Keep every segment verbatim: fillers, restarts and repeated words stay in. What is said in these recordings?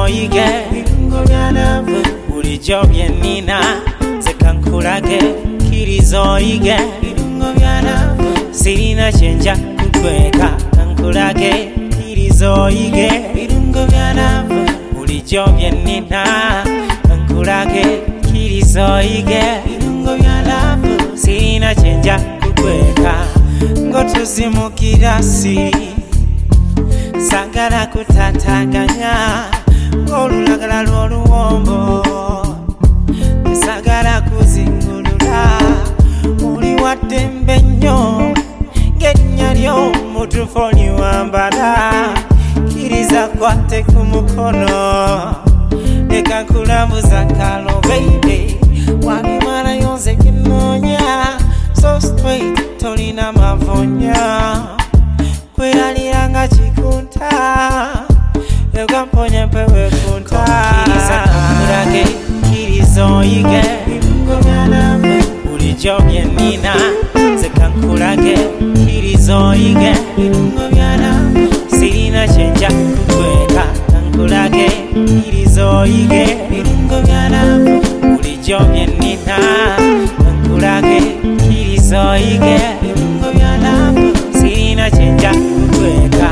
kirizoige birungo bya love bulijjo bye nnina nzeka nkulage kirizoige birungo bya love sirina kyenja kukweka nkulage kirizoige birungo bya love bulijjo bye nnina nkulage kirizoige birungo bya love sirina kyenja kukweka ngotuzimukira si sagala kutataganya olulagala lw'oluwombo sagala kuzingulula oli waddembe nnyo ng'erinnya ly'omutuufu oliwambala kkiriza kwate ku mukono leka nkulambuza kalo baby wabimalayo nze ginoonya so straight tolina mavonya kweraliranga chikunta ekamponya mpewe kunta kiriza kakulage kirizoige birungo bya love bulijjo bye nnina nzeka nkulage kirizoige birungo bya love sirina kyenja kukweka nkulage kirizoige birungo bya love bulijjo bye nnina nkulage kirizoige birungo bya love sirina kyenja kukweka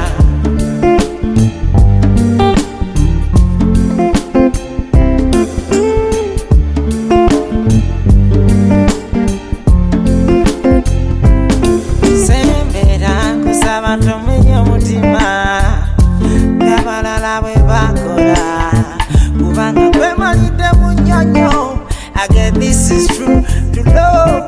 sembera kusaba ntomenye omutima n'abalala bwe bakola kubanga kwemalidde mu nnyonyo again this is true to love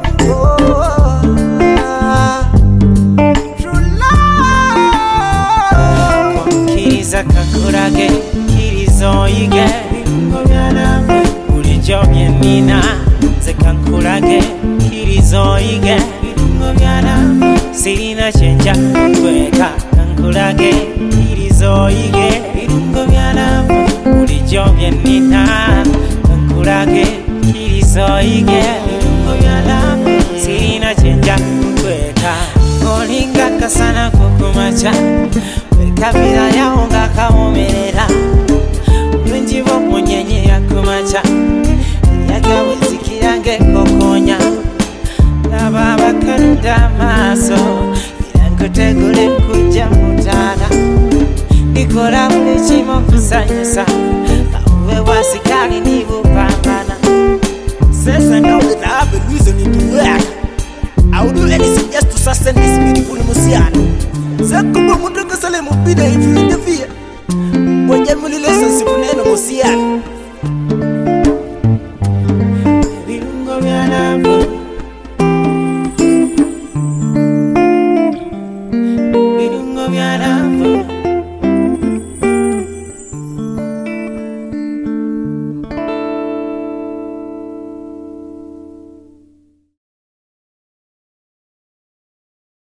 kakulage kirizoige birungo bya love bulijjo bye nnina nzeka nkulage kirizoige birungo bya love sirina kyenja kukweka nkulage kirizoige birungo bya love bulijjo bye nnina nkulage kirizoige birungo bya love sirina kyenja kukweka olinga kasana kukumaca kabira yawo ng'akawomerera bulungi bw'omunyenye yakumaca yagawezikira ng'ekokonya laba abakaludde amaaso era nkutegule nkujja mutaala likola buli kimu okusanyusa kawuwe wasikali nibupambana. Since I know that I have a reason to work, I will do anything just to sustain this beautiful Musiano. Zakuba mutaka sale mubida if you interfere.